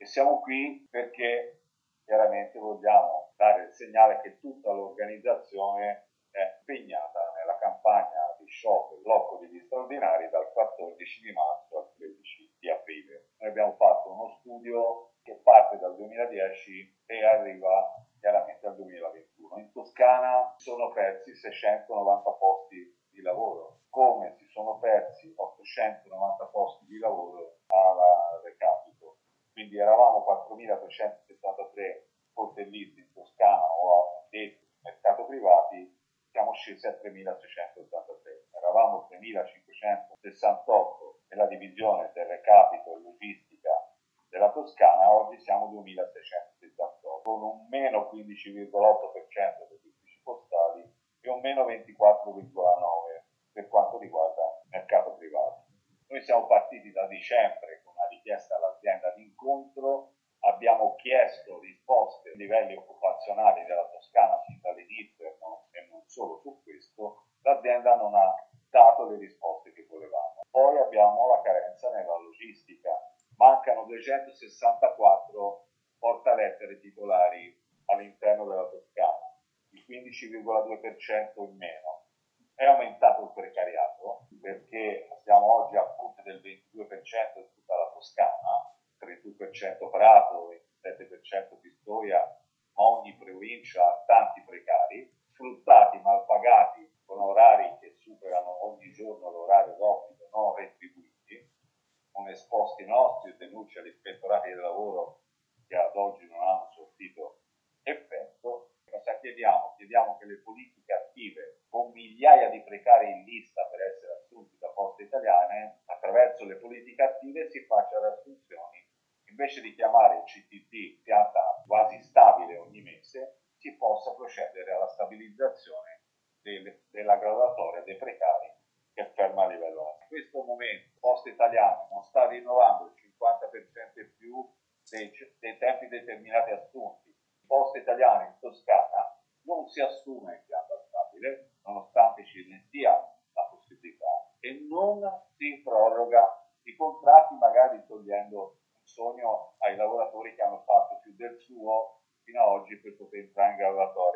E siamo qui perché chiaramente vogliamo dare il segnale che tutta l'organizzazione è impegnata nella campagna di sciopero, blocco degli straordinari dal 14 di marzo al 13 di aprile. Noi abbiamo fatto uno studio che parte dal 2010 e arriva chiaramente al 2021. In Toscana si sono persi 690 posti di lavoro, come si sono persi 890 posti di lavoro alla Recapito. Quindi eravamo 4.373 sportellisti in Toscana o addetti al mercato privati, siamo scesi a 3.683. Eravamo 3.568 nella divisione del Recapito e logistica della Toscana, oggi siamo 2.678, con un meno 15,8% degli uffici postali e un meno 24,9% per quanto riguarda il mercato privato. Noi siamo partiti da dicembre con una richiesta all'azienda di incontro, abbiamo chiesto risposte ai livelli occupazionali della Toscana sin dall'inizio e non solo su questo, l'azienda non ha dato le risposte che volevamo. Poi abbiamo la carenza nella logistica, mancano 264 portalettere titolari all'interno della Toscana, il 15,2% in meno. È aumentato il precariato perché siamo oggi a punte del 22% di tutta la Toscana, 31% Prato, 27% Pistoia, ma ogni provincia ha tanti precari, sfruttati, malpagati, con orari che superano ogni giorno l'orario d'obbligo, non retribuiti, con esposti nostri e denunce agli ispettorati del lavoro che ad oggi non hanno sortito effetto. Cosa chiediamo? Chiediamo che le politiche attive, con migliaia di precari in lista per essere assunti da Poste Italiane, attraverso le politiche attive si facciano assunzioni. Invece di chiamare il CTT pianta quasi stabile ogni mese, si possa procedere alla stabilizzazione della graduatoria dei precari che è ferma a livello alto. In questo momento Poste Italiane non sta rinnovando il 50% in più dei tempi determinati assunti. Poste Italiane in Toscana non si assume in pianta stabile, nonostante ci ne sia la possibilità, e non si proroga i contratti, magari togliendo un sogno ai lavoratori che hanno fatto più del suo fino ad oggi per poter entrare in graduatoria.